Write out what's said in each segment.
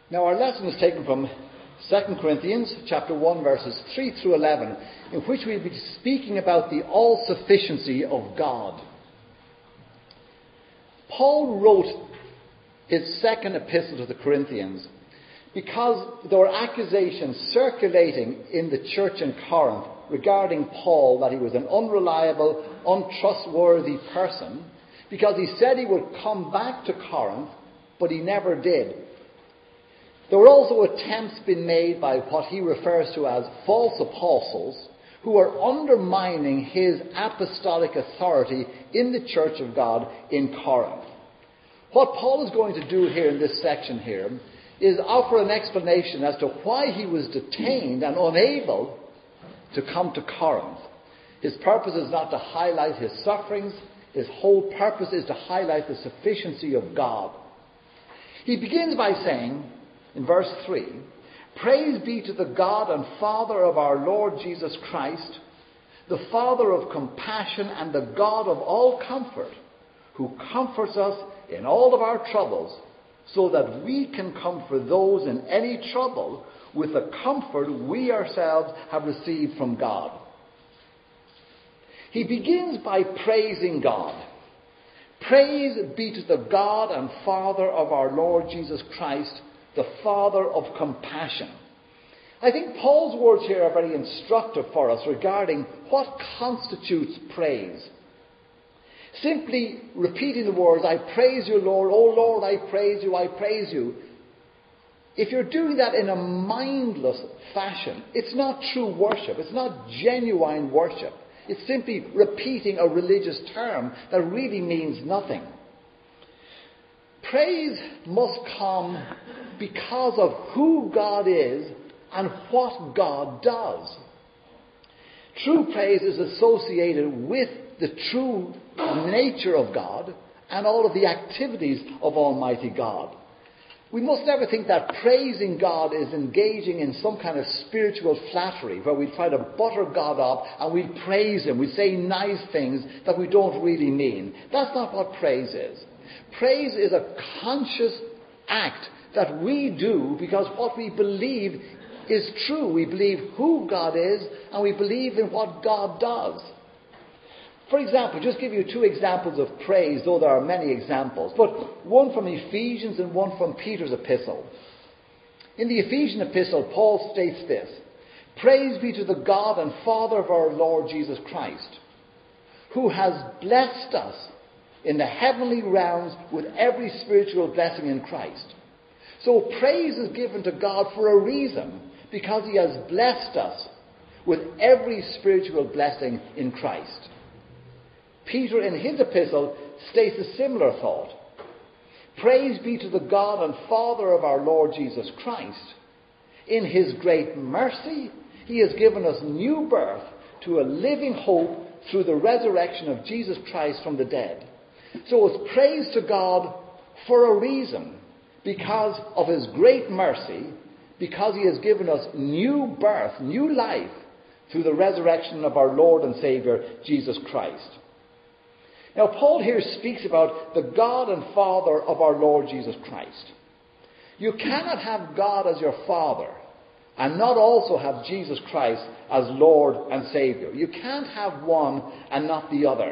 Now our lesson is taken from 2 Corinthians chapter 1 verses 3 through 11, in which we'll be speaking about the all-sufficiency of God. Paul wrote his second epistle to the Corinthians because there were accusations circulating in the church in Corinth regarding Paul that he was an unreliable, untrustworthy person, because he said he would come back to Corinth, but he never did. There were also attempts being made by what he refers to as false apostles, who are undermining his apostolic authority in the church of God in Corinth. What Paul is going to do here in this section here is offer an explanation as to why he was detained and unable to come to Corinth. His purpose is not to highlight his sufferings. His whole purpose is to highlight the sufficiency of God. He begins by saying, in verse 3, "Praise be to the God and Father of our Lord Jesus Christ, the Father of compassion and the God of all comfort, who comforts us in all of our troubles, so that we can comfort those in any trouble with the comfort we ourselves have received from God." He begins by praising God. Praise be to the God and Father of our Lord Jesus Christ, the Father of compassion. I think Paul's words here are very instructive for us regarding what constitutes praise. Simply repeating the words, "I praise you, Lord, oh Lord, I praise you, I praise you." If you're doing that in a mindless fashion, it's not true worship. It's not genuine worship. It's simply repeating a religious term that really means nothing. Praise must come because of who God is and what God does. True praise is associated with the true nature of God and all of the activities of Almighty God. We must never think that praising God is engaging in some kind of spiritual flattery where we try to butter God up and we praise Him. We say nice things that we don't really mean. That's not what praise is. Praise is a conscious act that we do because what we believe is true. We believe who God is and we believe in what God does. For example, just give you two examples of praise, though there are many examples, but one from Ephesians and one from Peter's epistle. In the Ephesian epistle, Paul states this: "Praise be to the God and Father of our Lord Jesus Christ, who has blessed us in the heavenly realms with every spiritual blessing in Christ." So praise is given to God for a reason, because He has blessed us with every spiritual blessing in Christ. Peter in his epistle states a similar thought. "Praise be to the God and Father of our Lord Jesus Christ. In His great mercy, He has given us new birth to a living hope through the resurrection of Jesus Christ from the dead." So it's praise to God for a reason, because of His great mercy, because He has given us new birth, new life, through the resurrection of our Lord and Saviour, Jesus Christ. Now, Paul here speaks about the God and Father of our Lord Jesus Christ. You cannot have God as your Father and not also have Jesus Christ as Lord and Saviour. You can't have one and not the other.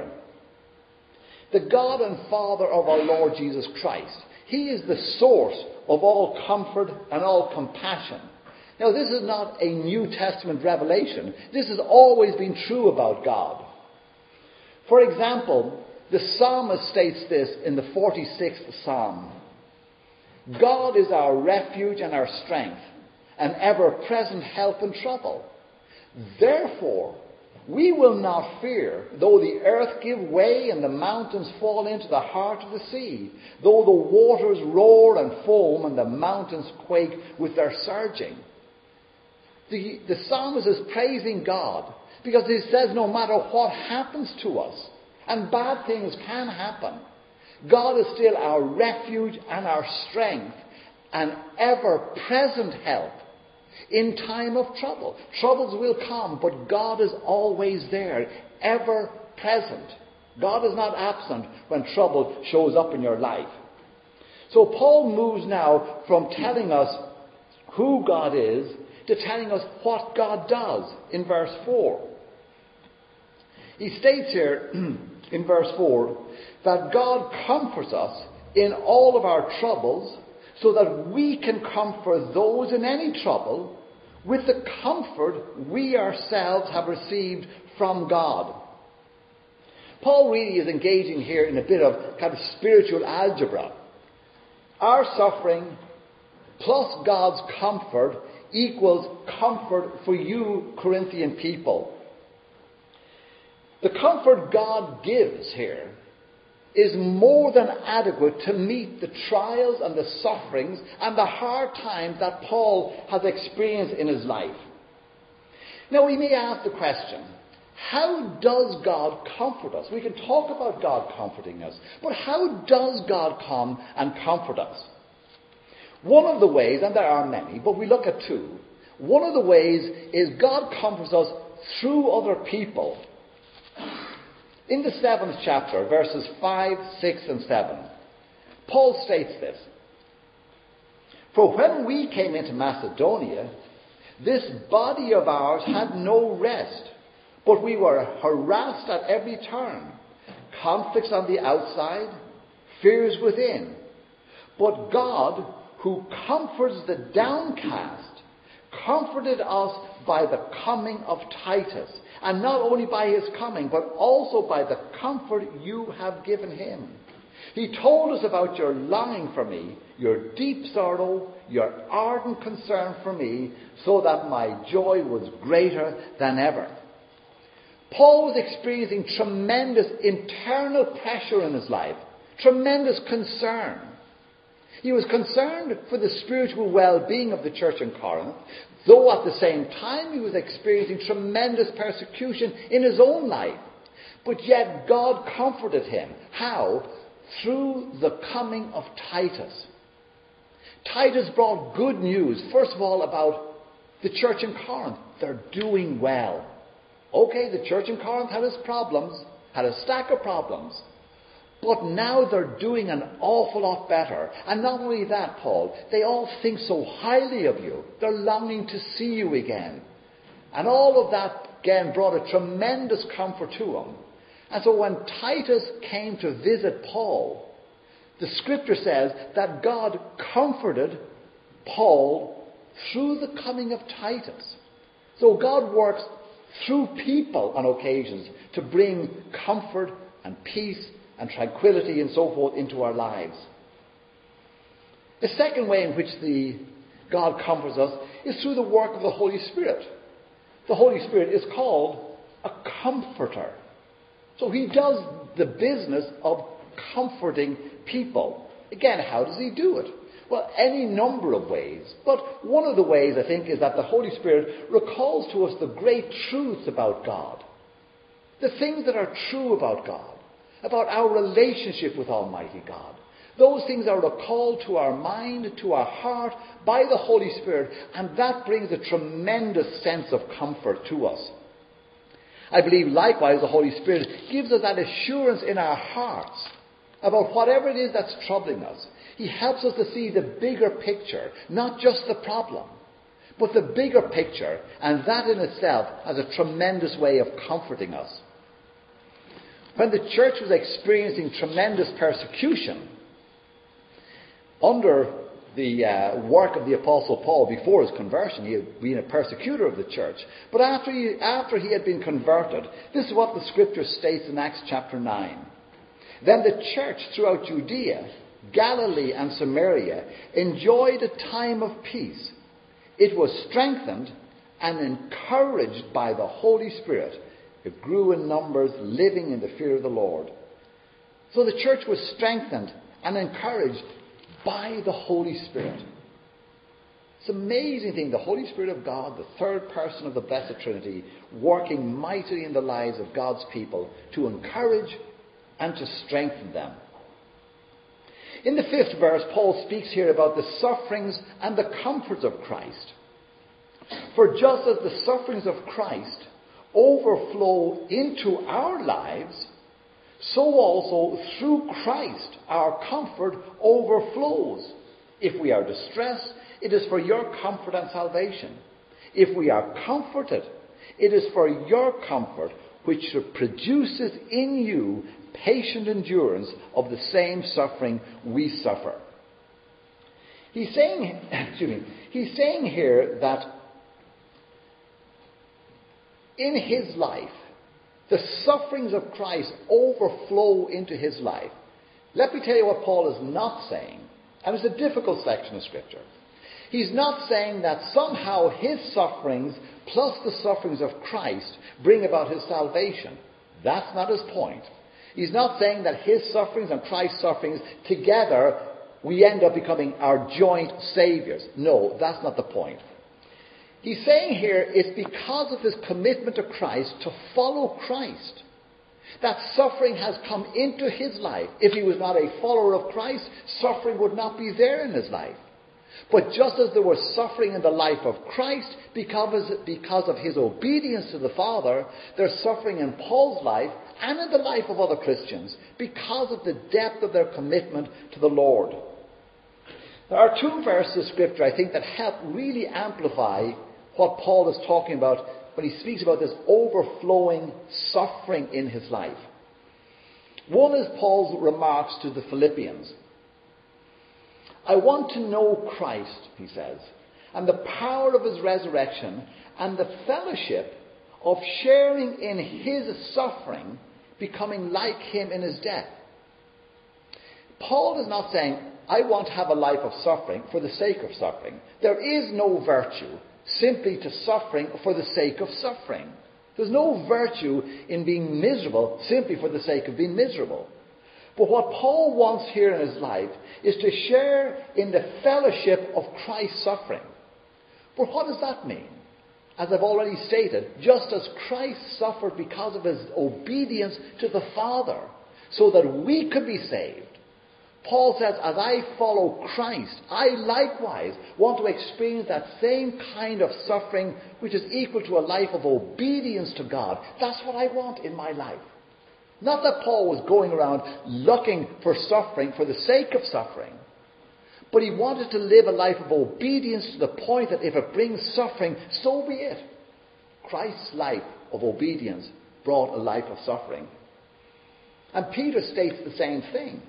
The God and Father of our Lord Jesus Christ, He is the source of all comfort and all compassion. Now, this is not a New Testament revelation. This has always been true about God. For example, the psalmist states this in the 46th Psalm: "God is our refuge and our strength, an ever-present help in trouble. Therefore, we will not fear, though the earth give way and the mountains fall into the heart of the sea, though the waters roar and foam and the mountains quake with their surging." The psalmist is praising God because he says no matter what happens to us, and bad things can happen, God is still our refuge and our strength, an ever-present help in time of trouble. Troubles will come, but God is always there, ever present. God is not absent when trouble shows up in your life. So Paul moves now from telling us who God is to telling us what God does in verse 4. He states here in verse 4 that God comforts us in all of our troubles so that we can comfort those in any trouble with the comfort we ourselves have received from God. Paul really is engaging here in a bit of kind of spiritual algebra. Our suffering plus God's comfort equals comfort for you, Corinthian people. The comfort God gives here is more than adequate to meet the trials and the sufferings and the hard times that Paul has experienced in his life. Now we may ask the question, how does God comfort us? We can talk about God comforting us, but how does God come and comfort us? One of the ways, and there are many, but we look at two. One of the ways is God comforts us through other people. In the 7th chapter, verses 5, 6 and 7, Paul states this. For when we came into Macedonia, this body of ours had no rest, but we were harassed at every turn. Conflicts on the outside, fears within. But God, who comforts the downcast, comforted us by the coming of Titus. And not only by his coming, but also by the comfort you have given him. He told us about your longing for me, your deep sorrow, your ardent concern for me, so that my joy was greater than ever. Paul was experiencing tremendous internal pressure in his life, tremendous concern. He was concerned for the spiritual well-being of the church in Corinth, though at the same time he was experiencing tremendous persecution in his own life. But yet God comforted him. How? Through the coming of Titus. Titus brought good news, first of all, about the church in Corinth. They're doing well. Okay, the church in Corinth had its problems, had a stack of problems. But now they're doing an awful lot better. And not only that, Paul, they all think so highly of you. They're longing to see you again. And all of that, again, brought a tremendous comfort to them. And so when Titus came to visit Paul, the scripture says that God comforted Paul through the coming of Titus. So God works through people on occasions to bring comfort and peace and tranquility and so forth into our lives. The second way in which God comforts us is through the work of the Holy Spirit. The Holy Spirit is called a comforter. So he does the business of comforting people. Again, how does he do it? Well, any number of ways. But one of the ways, I think, is that the Holy Spirit recalls to us the great truths about God. The things that are true about God. About our relationship with Almighty God. Those things are recalled to our mind, to our heart, by the Holy Spirit, and that brings a tremendous sense of comfort to us. I believe likewise the Holy Spirit gives us that assurance in our hearts about whatever it is that's troubling us. He helps us to see the bigger picture, not just the problem, but the bigger picture, and that in itself has a tremendous way of comforting us. When the church was experiencing tremendous persecution under the work of the Apostle Paul before his conversion, he had been a persecutor of the church. But after he had been converted, this is what the scripture states in Acts chapter 9. Then the church throughout Judea, Galilee and Samaria enjoyed a time of peace. It was strengthened and encouraged by the Holy Spirit. It grew in numbers, living in the fear of the Lord. So the church was strengthened and encouraged by the Holy Spirit. It's an amazing thing. The Holy Spirit of God, the third person of the Blessed Trinity, working mightily in the lives of God's people to encourage and to strengthen them. In the 5th verse, Paul speaks here about the sufferings and the comforts of Christ. For just as the sufferings of Christ overflow into our lives, so also through Christ our comfort overflows. If we are distressed, it is for your comfort and salvation. If we are comforted, it is for your comfort, which produces in you patient endurance of the same suffering we suffer. He's saying here that in his life, the sufferings of Christ overflow into his life. Let me tell you what Paul is not saying, and it's a difficult section of Scripture. He's not saying that somehow his sufferings plus the sufferings of Christ bring about his salvation. That's not his point. He's not saying that his sufferings and Christ's sufferings together, we end up becoming our joint saviours. No, that's not the point. He's saying here it's because of his commitment to Christ, to follow Christ, that suffering has come into his life. If he was not a follower of Christ, suffering would not be there in his life. But just as there was suffering in the life of Christ because of his obedience to the Father, there's suffering in Paul's life and in the life of other Christians because of the depth of their commitment to the Lord. There are two verses of Scripture, I think, that help really amplify what Paul is talking about when he speaks about this overflowing suffering in his life. One is Paul's remarks to the Philippians. I want to know Christ, he says, and the power of his resurrection and the fellowship of sharing in his suffering, becoming like him in his death. Paul is not saying, I want to have a life of suffering for the sake of suffering. There is no virtue simply to suffering for the sake of suffering. There's no virtue in being miserable simply for the sake of being miserable. But what Paul wants here in his life is to share in the fellowship of Christ's suffering. But what does that mean? As I've already stated, just as Christ suffered because of his obedience to the Father, so that we could be saved, Paul says, as I follow Christ, I likewise want to experience that same kind of suffering which is equal to a life of obedience to God. That's what I want in my life. Not that Paul was going around looking for suffering for the sake of suffering, but he wanted to live a life of obedience to the point that if it brings suffering, so be it. Christ's life of obedience brought a life of suffering. And Peter states the same thing.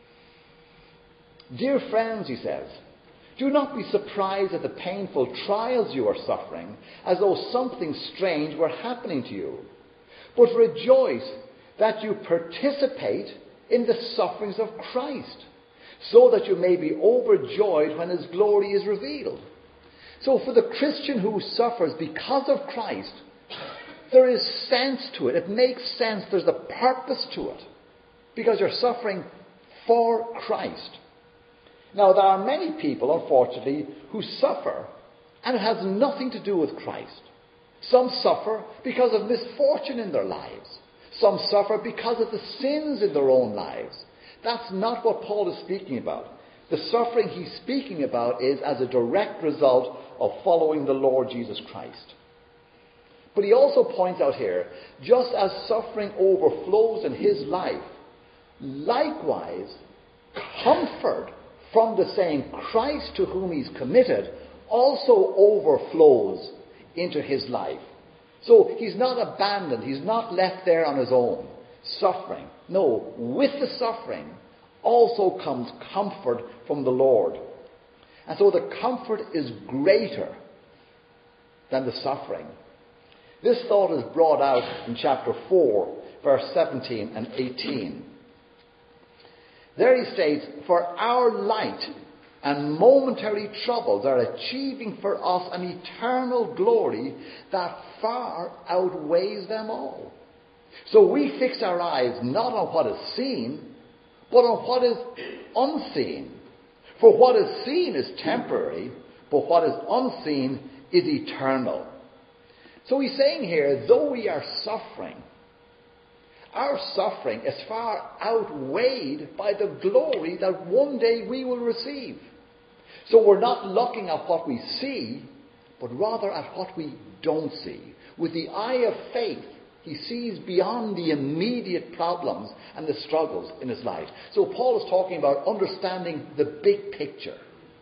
Dear friends, he says, do not be surprised at the painful trials you are suffering, as though something strange were happening to you. But rejoice that you participate in the sufferings of Christ, so that you may be overjoyed when his glory is revealed. So for the Christian who suffers because of Christ, there is sense to it. It makes sense. There's a purpose to it, because you're suffering for Christ. Now, there are many people, unfortunately, who suffer, and it has nothing to do with Christ. Some suffer because of misfortune in their lives. Some suffer because of the sins in their own lives. That's not what Paul is speaking about. The suffering he's speaking about is as a direct result of following the Lord Jesus Christ. But he also points out here, just as suffering overflows in his life, likewise, comfort from the same Christ to whom he's committed also overflows into his life. So he's not abandoned. He's not left there on his own, suffering. No, with the suffering also comes comfort from the Lord. And so the comfort is greater than the suffering. This thought is brought out in chapter 4, verse 17 and 18. There he states, for our light and momentary troubles are achieving for us an eternal glory that far outweighs them all. So we fix our eyes not on what is seen, but on what is unseen. For what is seen is temporary, but what is unseen is eternal. So he's saying here, though we are suffering, our suffering is far outweighed by the glory that one day we will receive. So we're not looking at what we see, but rather at what we don't see. With the eye of faith, He sees beyond the immediate problems and the struggles in his life. So Paul is talking about understanding the big picture.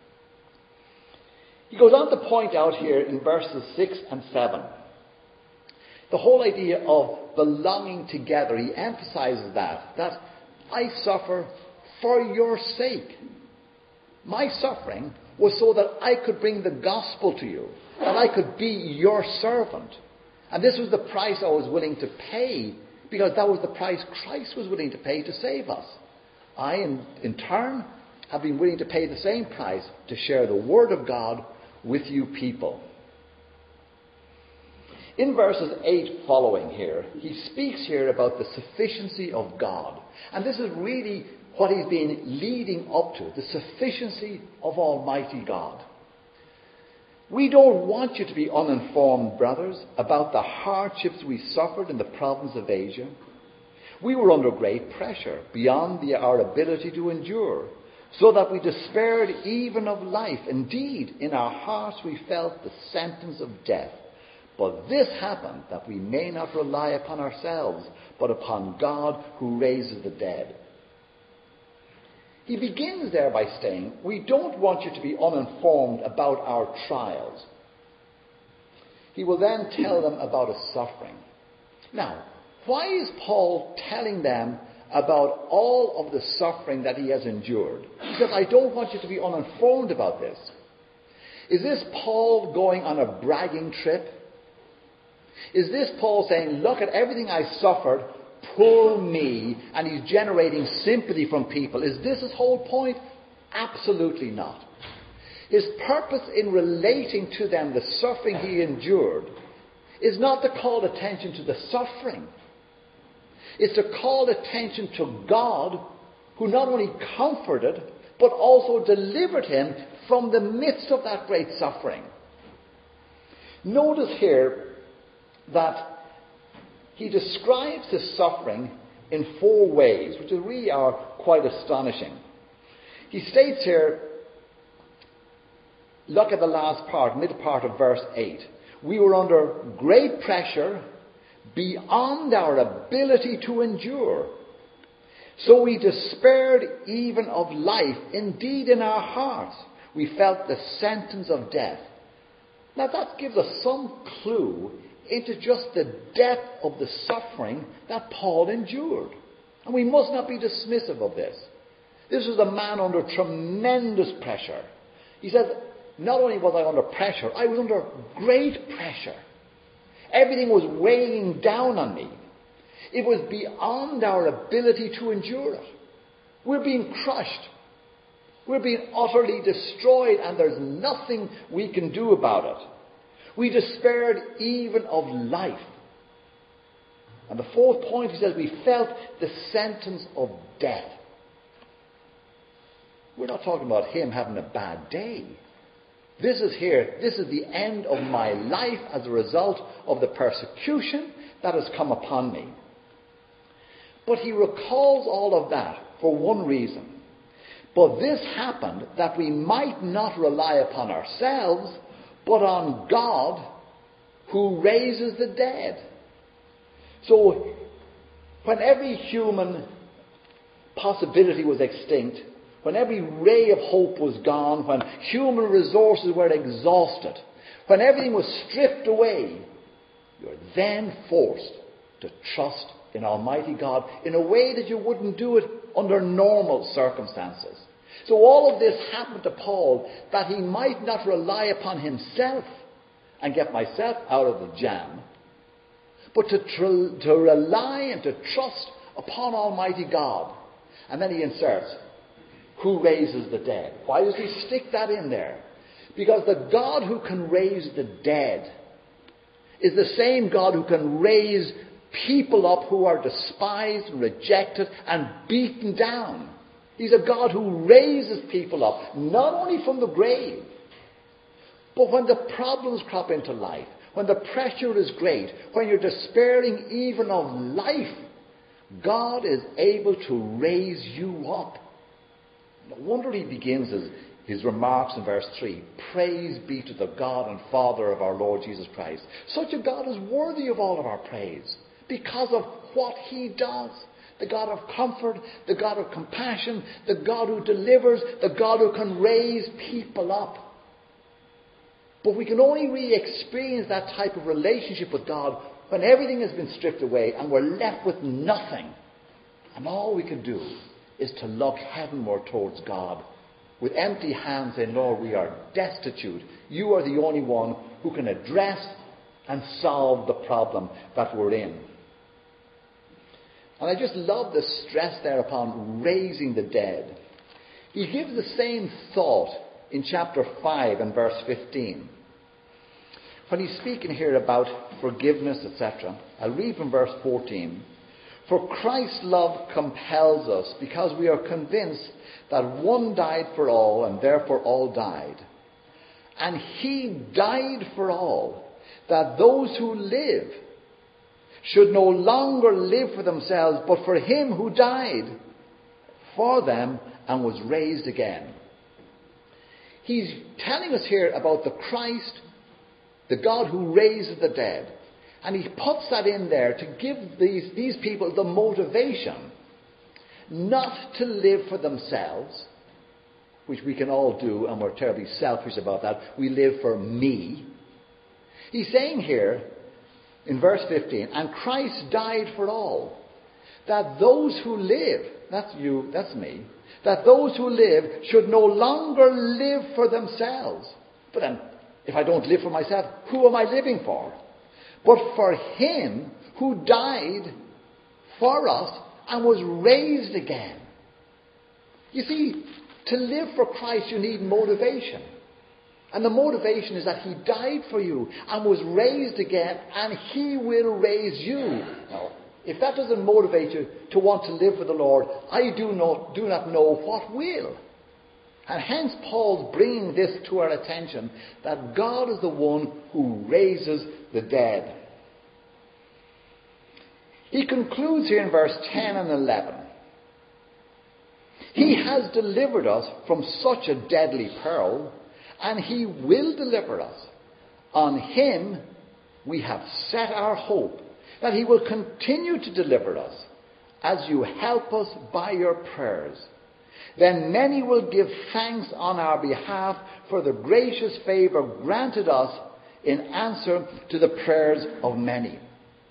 He goes on to point out here in verses 6 and 7, the whole idea of belonging together. He emphasizes that I suffer for your sake. My suffering was so that I could bring the gospel to you, that I could be your servant. And this was the price I was willing to pay, because that was the price Christ was willing to pay to save us. I, in turn, have been willing to pay the same price to share the Word of God with you people. In verses 8 following here, he speaks here about the sufficiency of God. And this is really what he's been leading up to, the sufficiency of Almighty God. We don't want you to be uninformed, brothers, about the hardships we suffered in the province of Asia. We were under great pressure, beyond our ability to endure, so that we despaired even of life. Indeed, in our hearts we felt the sentence of death. But this happened that we may not rely upon ourselves, but upon God who raises the dead. He begins there by saying, we don't want you to be uninformed about our trials. He will then tell them about his suffering. Now, why is Paul telling them about all of the suffering that he has endured? He says, I don't want you to be uninformed about this. Is this Paul going on a bragging trip? Is this Paul saying, look at everything I suffered, poor me, and he's generating sympathy from people? Is this his whole point? Absolutely not. His purpose in relating to them the suffering he endured is not to call attention to the suffering. It's to call attention to God, who not only comforted, but also delivered him from the midst of that great suffering. Notice here that he describes his suffering in 4 ways, which really are quite astonishing. He states here, look at the last part, mid part of verse 8. We were under great pressure beyond our ability to endure. So we despaired even of life. Indeed, in our hearts, we felt the sentence of death. Now that gives us some clue into just the depth of the suffering that Paul endured. And we must not be dismissive of this. This was a man under tremendous pressure. He says, not only was I under pressure, I was under great pressure. Everything was weighing down on me. It was beyond our ability to endure it. We're being crushed. We're being utterly destroyed, and there's nothing we can do about it. We despaired even of life. And the 4th point, he says, we felt the sentence of death. We're not talking about him having a bad day. This is the end of my life as a result of the persecution that has come upon me. But he recalls all of that for one reason. But this happened that we might not rely upon ourselves, but on God who raises the dead. So, when every human possibility was extinct, when every ray of hope was gone, when human resources were exhausted, when everything was stripped away, you're then forced to trust in Almighty God in a way that you wouldn't do it under normal circumstances. So all of this happened to Paul that he might not rely upon himself and get myself out of the jam, but to rely and to trust upon Almighty God. And then he inserts, who raises the dead. Why does he stick that in there? Because the God who can raise the dead is the same God who can raise people up who are despised and rejected and beaten down. He's a God who raises people up, not only from the grave, but when the problems crop into life, when the pressure is great, when you're despairing even of life, God is able to raise you up. No wonder he begins his remarks in verse 3. Praise be to the God and Father of our Lord Jesus Christ. Such a God is worthy of all of our praise, because of what he does. The God of comfort, the God of compassion, the God who delivers, the God who can raise people up. But we can only really experience that type of relationship with God when everything has been stripped away and we're left with nothing. And all we can do is to look heavenward towards God with empty hands saying, Lord, we are destitute. You are the only one who can address and solve the problem that we're in. And I just love the stress there upon raising the dead. He gives the same thought in chapter 5 and verse 15. When he's speaking here about forgiveness, etc., I'll read from verse 14. For Christ's love compels us, because we are convinced that one died for all, and therefore all died. And he died for all, that those who live should no longer live for themselves, but for him who died for them and was raised again. He's telling us here about the Christ, the God who raises the dead. And he puts that in there to give these people the motivation not to live for themselves, which we can all do, and we're terribly selfish about that. We live for me. He's saying here in verse 15, and Christ died for all, that those who live, that's you, that's me, that those who live should no longer live for themselves. But then, if I don't live for myself, who am I living for? But for him who died for us and was raised again. You see, to live for Christ you need motivation. And the motivation is that he died for you and was raised again, and he will raise you. Now, if that doesn't motivate you to want to live for the Lord, I do not know what will. And hence Paul's bringing this to our attention, that God is the one who raises the dead. He concludes here in verse 10 and 11. He has delivered us from such a deadly peril, and he will deliver us. On him we have set our hope, that he will continue to deliver us, as you help us by your prayers. Then many will give thanks on our behalf for the gracious favour granted us in answer to the prayers of many.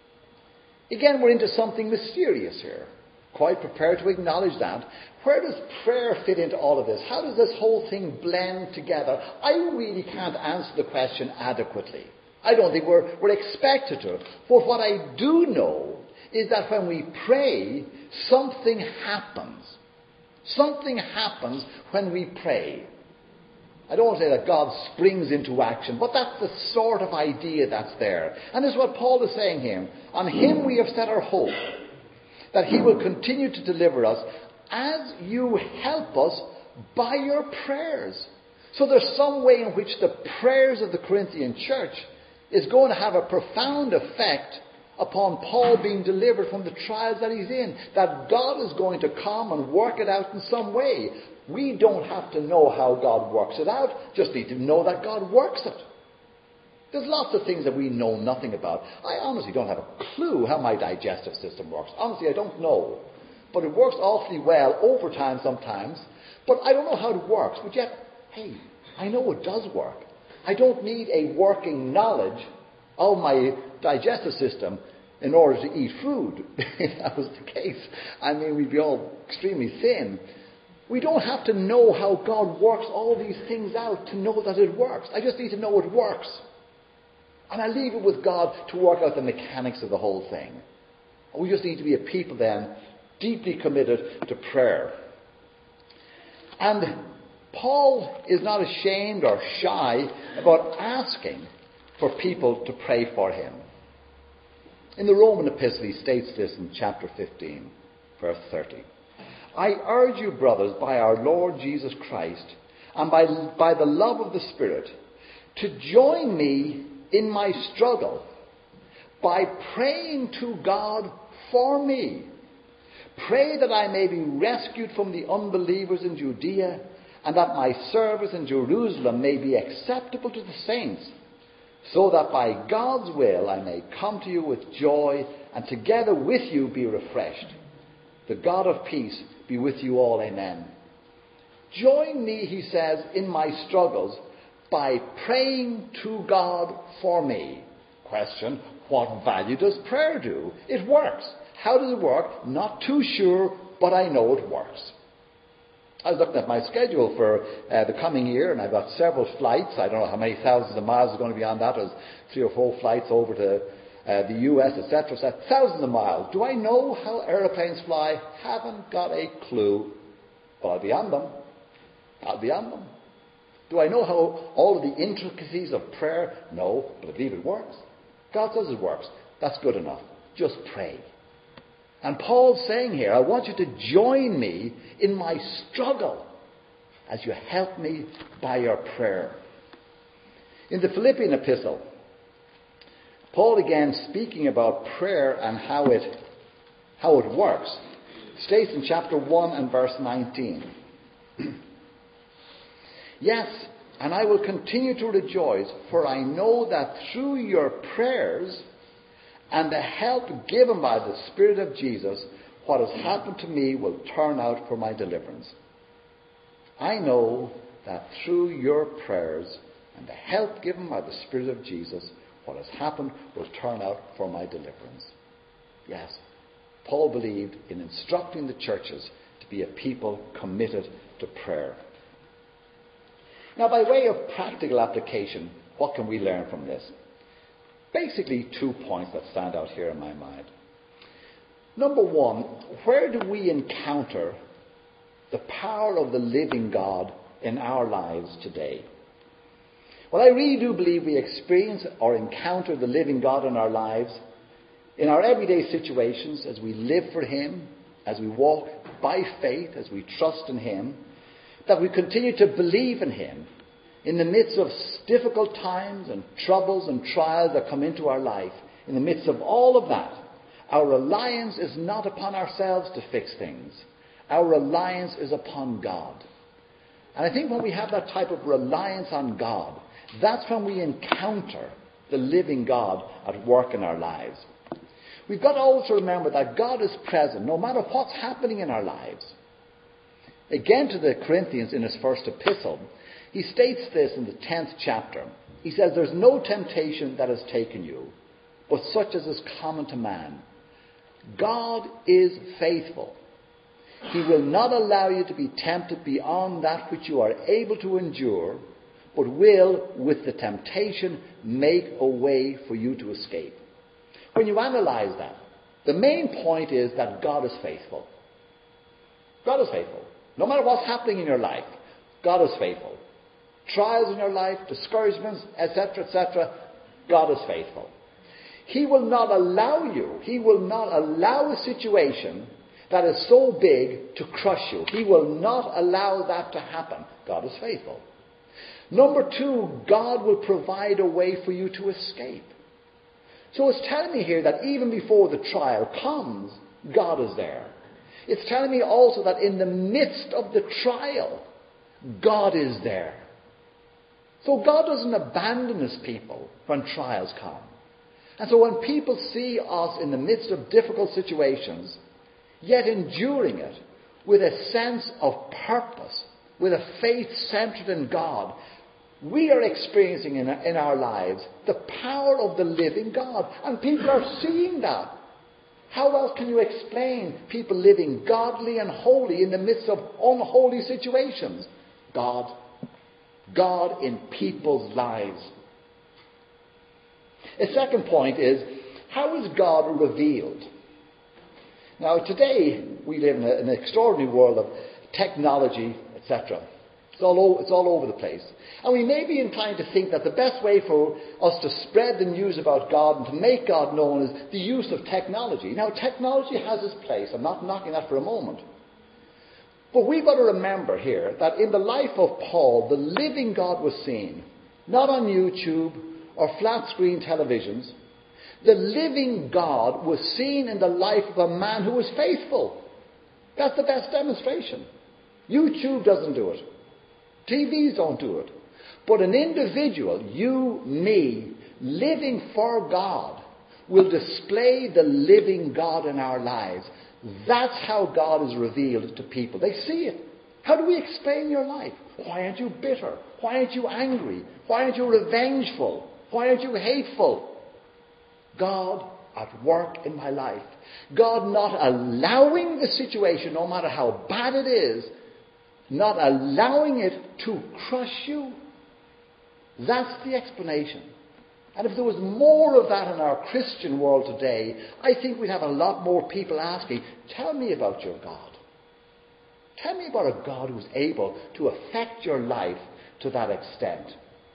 Again, we're into something mysterious here. Quite prepared to acknowledge that. Where does prayer fit into all of this? How does this whole thing blend together? I really can't answer the question adequately. I don't think we're expected to. But what I do know is that when we pray, something happens. Something happens when we pray. I don't want to say that God springs into action, but that's the sort of idea that's there. And this is what Paul is saying here. On him we have set our hope, that he will continue to deliver us as you help us by your prayers. So there's some way in which the prayers of the Corinthian church is going to have a profound effect upon Paul being delivered from the trials that he's in. That God is going to come and work it out in some way. We don't have to know how God works it out. Just need to know that God works it. There's lots of things that we know nothing about. I honestly don't have a clue how my digestive system works. Honestly, I don't know. But it works awfully well over time sometimes. But I don't know how it works. But yet, hey, I know it does work. I don't need a working knowledge of my digestive system in order to eat food. If that was the case, I mean, we'd be all extremely thin. We don't have to know how God works all these things out to know that it works. I just need to know it works. And I leave it with God to work out the mechanics of the whole thing. We just need to be a people then deeply committed to prayer. And Paul is not ashamed or shy about asking for people to pray for him. In the Roman epistle he states this in chapter 15, verse 30. I urge you, brothers, by our Lord Jesus Christ, and by the love of the Spirit, to join me in my struggle by praying to God for me. Pray that I may be rescued from the unbelievers in Judea, and that my service in Jerusalem may be acceptable to the saints, so that by God's will I may come to you with joy and together with you be refreshed. The God of peace be with you all. Amen. Join me, he says, in my struggles by praying to God for me. Question, what value does prayer do? It works. How does it work? Not too sure, but I know it works. I was looking at my schedule for the coming year, and I've got several flights. I don't know how many thousands of miles are going to be on that. There's 3 or 4 flights over to the US, etc. Thousands of miles. Do I know how aeroplanes fly? Haven't got a clue. But I'll be on them. I'll be on them. Do I know how all of the intricacies of prayer? No, but I believe it works. God says it works. That's good enough. Just pray. And Paul's saying here, I want you to join me in my struggle as you help me by your prayer. In the Philippian epistle, Paul, again speaking about prayer and how it works, states in chapter 1 and verse 19, yes, and I will continue to rejoice, for I know that through your prayers and the help given by the Spirit of Jesus, what has happened to me will turn out for my deliverance. I know that through your prayers and the help given by the Spirit of Jesus, what has happened will turn out for my deliverance. Yes, Paul believed in instructing the churches to be a people committed to prayer. Now, by way of practical application, what can we learn from this? Basically, 2 points that stand out here in my mind. Number one, where do we encounter the power of the living God in our lives today? Well, I really do believe we experience or encounter the living God in our lives in our everyday situations as we live for Him, as we walk by faith, as we trust in Him, that we continue to believe in Him in the midst of difficult times and troubles and trials that come into our life. In the midst of all of that, our reliance is not upon ourselves to fix things. Our reliance is upon God. And I think when we have that type of reliance on God, that's when we encounter the living God at work in our lives. We've got to also remember that God is present no matter what's happening in our lives. Again, to the Corinthians in his first epistle, he states this in the 10th chapter. He says, there's no temptation that has taken you, but such as is common to man. God is faithful. He will not allow you to be tempted beyond that which you are able to endure, but will, with the temptation, make a way for you to escape. When you analyze that, the main point is that God is faithful. God is faithful. No matter what's happening in your life, God is faithful. Trials in your life, discouragements, etc., God is faithful. He will not allow a situation that is so big to crush you. He will not allow that to happen. God is faithful. Number two, God will provide a way for you to escape. So it's telling me here that even before the trial comes, God is there. It's telling me also that in the midst of the trial, God is there. So God doesn't abandon His people when trials come. And so when people see us in the midst of difficult situations, yet enduring it with a sense of purpose, with a faith centered in God, we are experiencing in our lives the power of the living God. And people are seeing that. How else can you explain people living godly and holy in the midst of unholy situations? God in people's lives. A second point is, how is God revealed? Now, today we live in an extraordinary world of technology, etc. It's all over the place. And we may be inclined to think that the best way for us to spread the news about God and to make God known is the use of technology. Now, technology has its place. I'm not knocking that for a moment. But we've got to remember here that in the life of Paul, the living God was seen, not on YouTube or flat-screen televisions. The living God was seen in the life of a man who was faithful. That's the best demonstration. YouTube doesn't do it. TVs don't do it. But an individual, you, me, living for God, will display the living God in our lives. That's how God is revealed to people. They see it. How do we explain your life? Why aren't you bitter? Why aren't you angry? Why aren't you revengeful? Why aren't you hateful? God at work in my life. God not allowing the situation, no matter how bad it is, not allowing it to crush you. That's the explanation. And if there was more of that in our Christian world today, I think we'd have a lot more people asking, tell me about your God. Tell me about a God who's able to affect your life to that extent.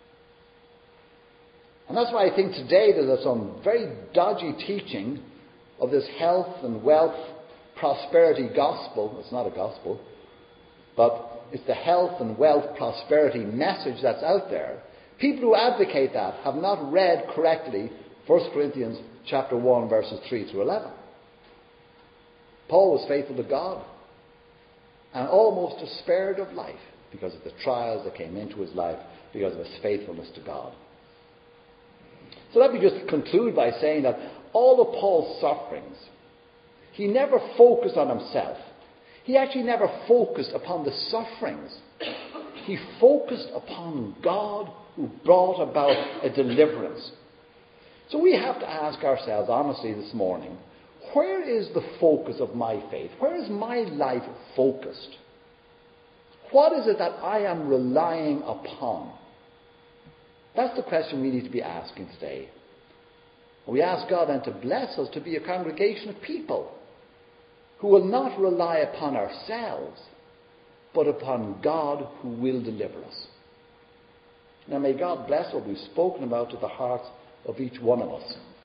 And that's why I think today there's some very dodgy teaching of this health and wealth prosperity gospel. It's not a gospel, but it's the health and wealth prosperity message that's out there. People who advocate that have not read correctly 1 Corinthians chapter 1 verses 3 through 11. Paul was faithful to God and almost despaired of life because of the trials that came into his life because of his faithfulness to God. So let me just conclude by saying that all of Paul's sufferings, he never focused on himself. He actually never focused upon the sufferings. He focused upon God who brought about a deliverance. So we have to ask ourselves honestly this morning, where is the focus of my faith? Where is my life focused? What is it that I am relying upon? That's the question we need to be asking today. We ask God then to bless us to be a congregation of people who will not rely upon ourselves, but upon God who will deliver us. Now may God bless what we've spoken about to the hearts of each one of us.